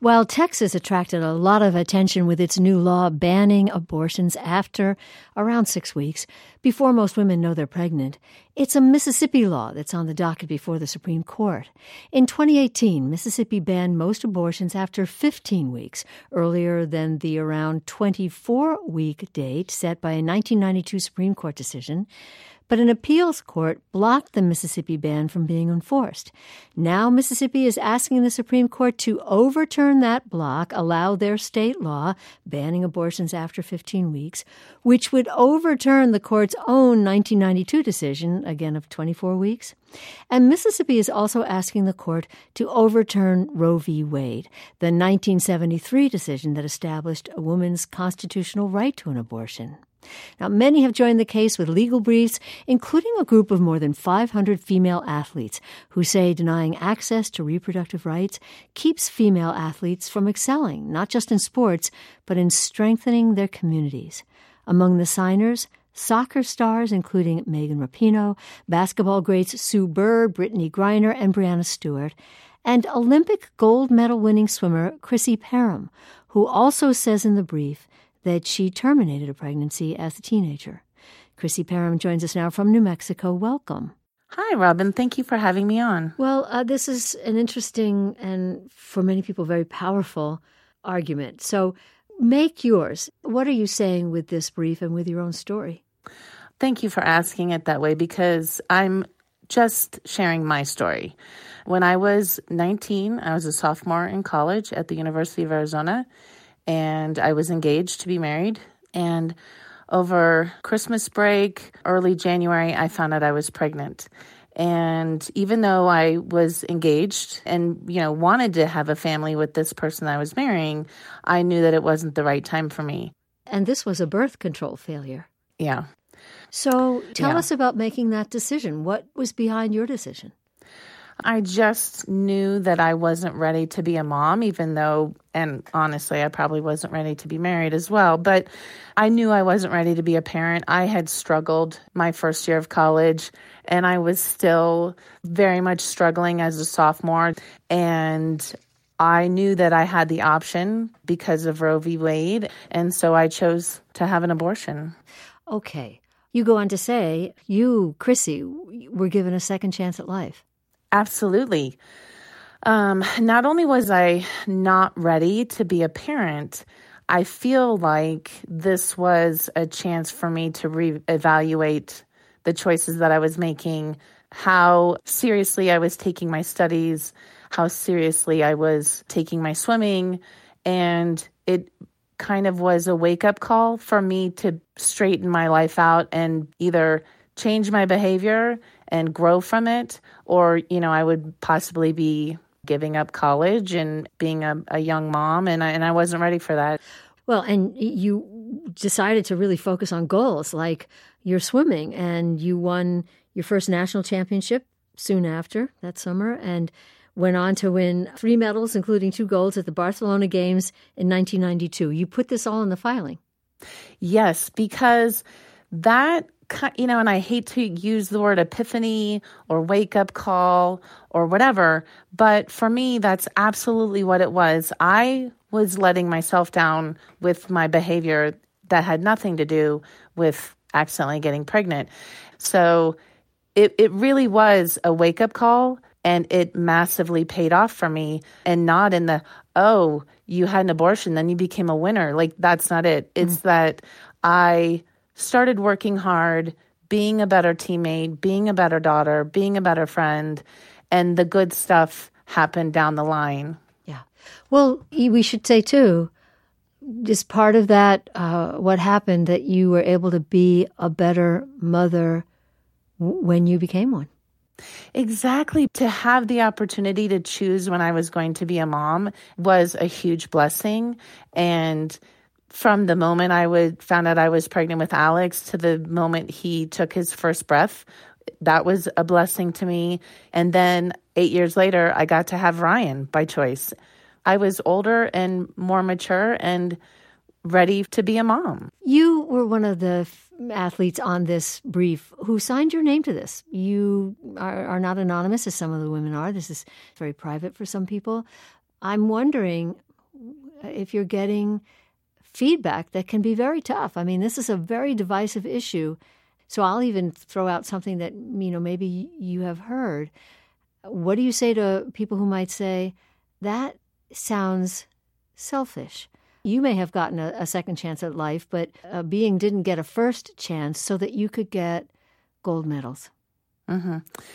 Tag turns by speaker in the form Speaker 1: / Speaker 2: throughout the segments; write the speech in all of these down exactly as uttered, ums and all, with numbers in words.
Speaker 1: While Texas attracted a lot of attention with its new law banning abortions after around six weeks, before most women know they're pregnant, it's a Mississippi law that's on the docket before the Supreme Court. In twenty eighteen, Mississippi banned most abortions after fifteen weeks, earlier than the around twenty-four-week date set by a nineteen ninety-two Supreme Court decision. But an appeals court blocked the Mississippi ban from being enforced. Now Mississippi is asking the Supreme Court to overturn that block, allow their state law banning abortions after fifteen weeks, which would overturn the court's own nineteen ninety-two decision, again of twenty-four weeks. And Mississippi is also asking the court to overturn Roe v. Wade, the nineteen seventy-three decision that established a woman's constitutional right to an abortion. Now, many have joined the case with legal briefs, including a group of more than five hundred female athletes who say denying access to reproductive rights keeps female athletes from excelling, not just in sports, but in strengthening their communities. Among the signers, soccer stars including Megan Rapinoe, basketball greats Sue Bird, Brittany Griner, and Breanna Stewart, and Olympic gold medal-winning swimmer Chrissy Perham, who also says in the brief that she terminated a pregnancy as a teenager. Chrissy Perham joins us now from New Mexico. Welcome.
Speaker 2: Hi, Robin. Thank you for having me on.
Speaker 1: Well, uh, this is an interesting and, for many people, very powerful argument. So make yours. What are you saying with this brief and with your own story?
Speaker 2: Thank you for asking it that way, because I'm just sharing my story. When I was nineteen, I was a sophomore in college at the University of Arizona, and I was engaged to be married. And over Christmas break, early January, I found out I was pregnant. And even though I was engaged and, you know, wanted to have a family with this person I was marrying, I knew that it wasn't the right time for me.
Speaker 1: And this was a birth control failure.
Speaker 2: Yeah.
Speaker 1: So tell
Speaker 2: yeah.
Speaker 1: us about making that decision. What was behind your decision?
Speaker 2: I just knew that I wasn't ready to be a mom, even though, and honestly, I probably wasn't ready to be married as well. But I knew I wasn't ready to be a parent. I had struggled my first year of college, and I was still very much struggling as a sophomore. And I knew that I had the option because of Roe v. Wade, and so I chose to have an abortion.
Speaker 1: Okay. You go on to say you, Chrissy, were given a second chance at life.
Speaker 2: Absolutely. Um, not only was I not ready to be a parent, I feel like this was a chance for me to reevaluate the choices that I was making, how seriously I was taking my studies, how seriously I was taking my swimming, and it kind of was a wake-up call for me to straighten my life out and either change my behavior and grow from it, or, you know, I would possibly be giving up college and being a, a young mom, and I, and I wasn't ready for that.
Speaker 1: Well, and you decided to really focus on goals like your swimming, and you won your first national championship soon after that summer, and went on to win three medals, including two golds at the Barcelona Games in nineteen ninety-two. You put this all in the filing.
Speaker 2: Yes, because that, you know, and I hate to use the word epiphany or wake-up call or whatever, but for me, that's absolutely what it was. I was letting myself down with my behavior that had nothing to do with accidentally getting pregnant. So it, it really was a wake-up call, and it massively paid off for me, and not in the, oh, you had an abortion, then you became a winner. Like, that's not it. It's mm-hmm. that I started working hard, being a better teammate, being a better daughter, being a better friend, and the good stuff happened down the line.
Speaker 1: Yeah. Well, we should say, too, is part of that uh, what happened that you were able to be a better mother w- when you became one?
Speaker 2: Exactly. To have the opportunity to choose when I was going to be a mom was a huge blessing. And from the moment I would found out I was pregnant with Alex to the moment he took his first breath, that was a blessing to me. And then eight years later, I got to have Ryan by choice. I was older and more mature and ready to be a mom.
Speaker 1: You were one of the athletes on this brief who signed your name to this. You are, are not anonymous, as some of the women are. This is very private for some people. I'm wondering, if you're getting feedback that can be very tough. I mean, this is a very divisive issue. So I'll even throw out something that, you know, maybe you have heard. What do you say to people who might say, that sounds selfish? You may have gotten a, a second chance at life, but a being didn't get a first chance so that you could get gold medals.
Speaker 2: Mm-hmm.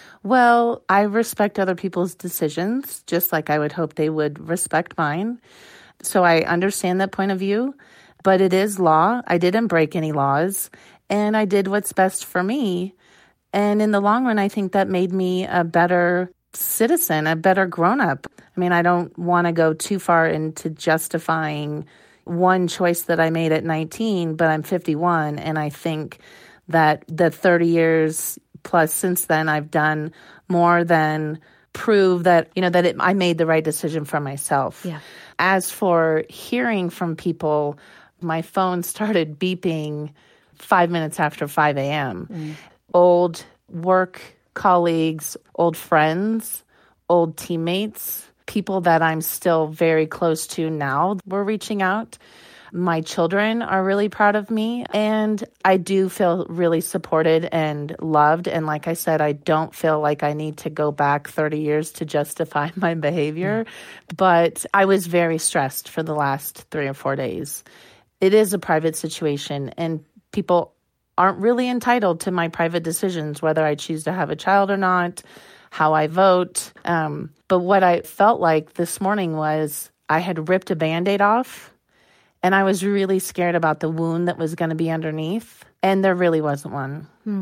Speaker 2: Well, I respect other people's decisions, just like I would hope they would respect mine. So I understand that point of view, but it is law. I didn't break any laws, and I did what's best for me. And in the long run, I think that made me a better citizen, a better grown-up. I mean, I don't want to go too far into justifying one choice that I made at nineteen, but I'm fifty-one, and I think that the thirty years plus since then, I've done more than prove that, you know, that it, I made the right decision for myself.
Speaker 1: Yeah.
Speaker 2: As for hearing from people, my phone started beeping five minutes after five a.m. Mm. Old work colleagues, old friends, old teammates, people that I'm still very close to now were reaching out. My children are really proud of me, and I do feel really supported and loved. And like I said, I don't feel like I need to go back thirty years to justify my behavior. Mm. But I was very stressed for the last three or four days. It is a private situation, and people aren't really entitled to my private decisions, whether I choose to have a child or not, how I vote. Um, but what I felt like this morning was I had ripped a Band-Aid off, and I was really scared about the wound that was going to be underneath, and there really wasn't one. Hmm.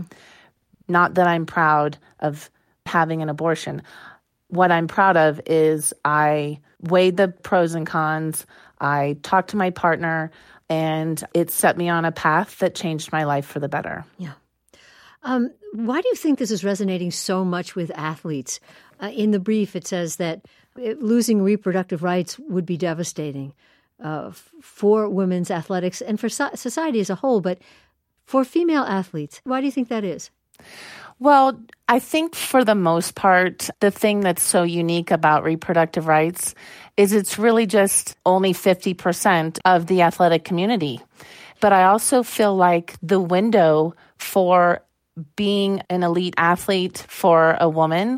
Speaker 2: Not that I'm proud of having an abortion. What I'm proud of is I weighed the pros and cons. I talked to my partner, and it set me on a path that changed my life for the better.
Speaker 1: Yeah. Um, why do you think this is resonating so much with athletes? Uh, in the brief, it says that it, losing reproductive rights would be devastating uh, f- for women's athletics and for so- society as a whole. But for female athletes, why do you think that is?
Speaker 2: Well, I think for the most part, the thing that's so unique about reproductive rights is it's really just only fifty percent of the athletic community. But I also feel like the window for being an elite athlete for a woman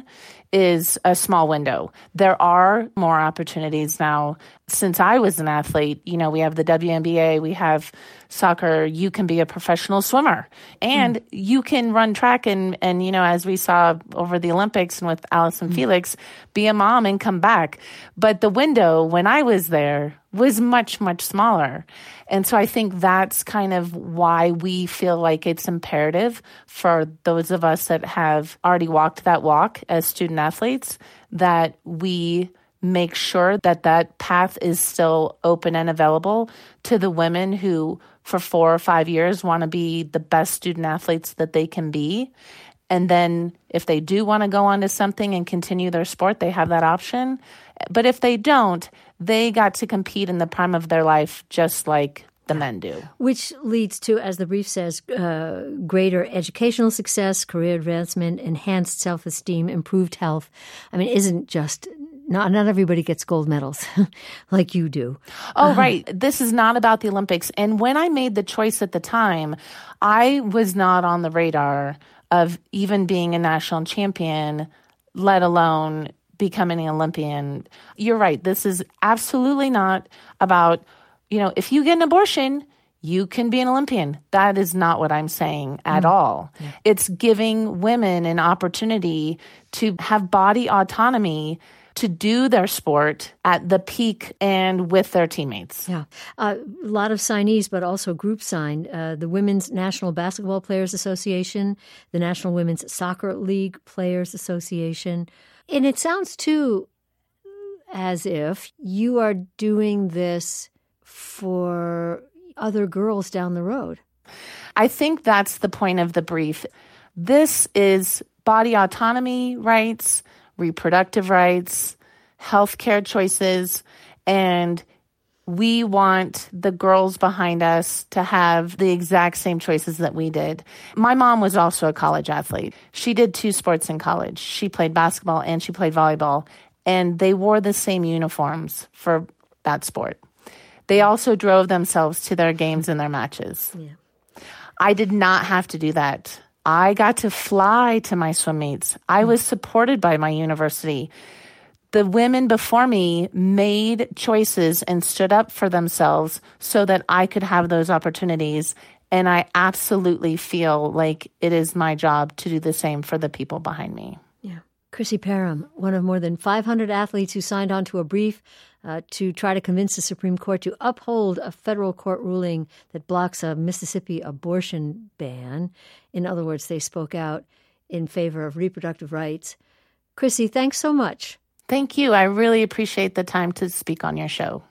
Speaker 2: is a small window. There are more opportunities now. Since I was an athlete, you know, we have the W N B A, we have soccer, you can be a professional swimmer, and mm. you can run track and, and, you know, as we saw over the Olympics and with Allison mm. Felix, be a mom and come back. But the window when I was there was much, much smaller. And so I think that's kind of why we feel like it's imperative for those of us that have already walked that walk as student athletes, that we make sure that that path is still open and available to the women who for four or five years want to be the best student athletes that they can be. And then if they do want to go on to something and continue their sport, they have that option. But if they don't, they got to compete in the prime of their life just like the men do.
Speaker 1: Which leads to, as the brief says, uh, greater educational success, career advancement, enhanced self-esteem, improved health. I mean, it isn't just... Not not everybody gets gold medals like you do.
Speaker 2: Oh, right. This is not about the Olympics. And when I made the choice at the time, I was not on the radar of even being a national champion, let alone becoming an Olympian. You're right. This is absolutely not about, you know, if you get an abortion, you can be an Olympian. That is not what I'm saying at mm. all. Yeah. It's giving women an opportunity to have body autonomy to do their sport at the peak and with their teammates.
Speaker 1: Yeah. Uh, a lot of signees, but also group signed. Uh, the Women's National Basketball Players Association, the National Women's Soccer League Players Association. And it sounds, too, as if you are doing this for other girls down the road.
Speaker 2: I think that's the point of the brief. This is body autonomy rights, reproductive rights, healthcare choices, and we want the girls behind us to have the exact same choices that we did. My mom was also a college athlete. She did two sports in college. She played basketball and she played volleyball, and they wore the same uniforms for that sport. They also drove themselves to their games and their matches.
Speaker 1: Yeah.
Speaker 2: I did not have to do that. I got to fly to my swim meets. I was supported by my university. The women before me made choices and stood up for themselves so that I could have those opportunities. And I absolutely feel like it is my job to do the same for the people behind me.
Speaker 1: Yeah. Chrissy Parham, one of more than five hundred athletes who signed on to a brief uh, to try to convince the Supreme Court to uphold a federal court ruling that blocks a Mississippi abortion ban. In other words, they spoke out in favor of reproductive rights. Chrissy, thanks so much.
Speaker 2: Thank you. I really appreciate the time to speak on your show.